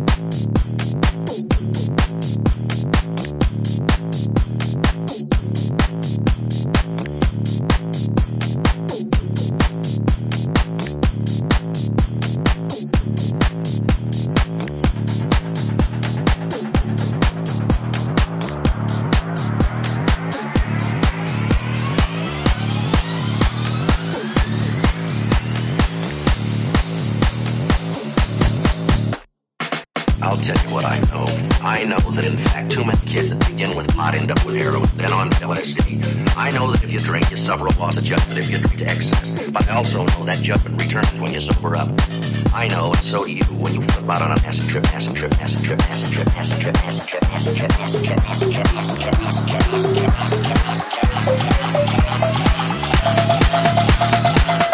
I'll tell you what I know. I know that in fact too many kids that begin with pot end up with heroin, then on LSD. I know that if you drink, you suffer a loss of judgment if you drink to excess. But I also know that judgment returns when you sober up. I know, and so do you, when you flip out on an acid trip, acid trip, acid trip, acid trip, acid trip, acid trip, acid trip, acid trip, acid trip, acid trip, acid trip, acid trip, acid trip, acid trip, acid trip, acid trip, acid trip.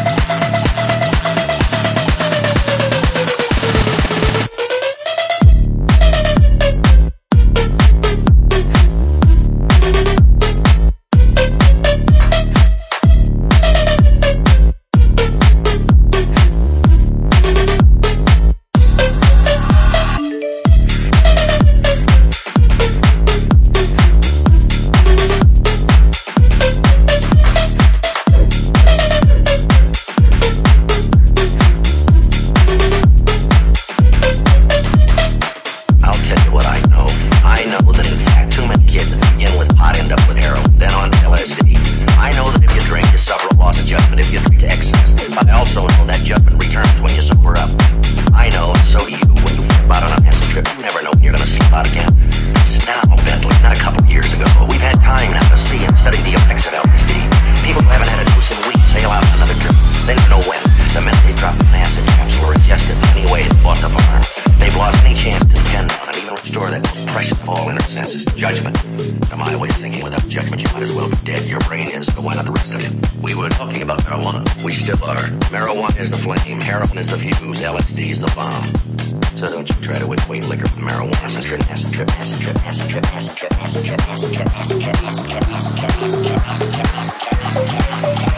Judgment. To my way of thinking, without judgment, you might as well be dead. Your brain is, but why not the rest of it? We were talking about marijuana. We still are. Marijuana is the flame, heroin is the fuse, LSD is the bomb. So don't you try to equate liquor with marijuana. Acid trip, acid trip, acid trip, acid trip, acid trip, acid trip, acid trip, acid trip, acid trip, acid trip, acid trip, acid trip, acid trip, acid trip, acid trip.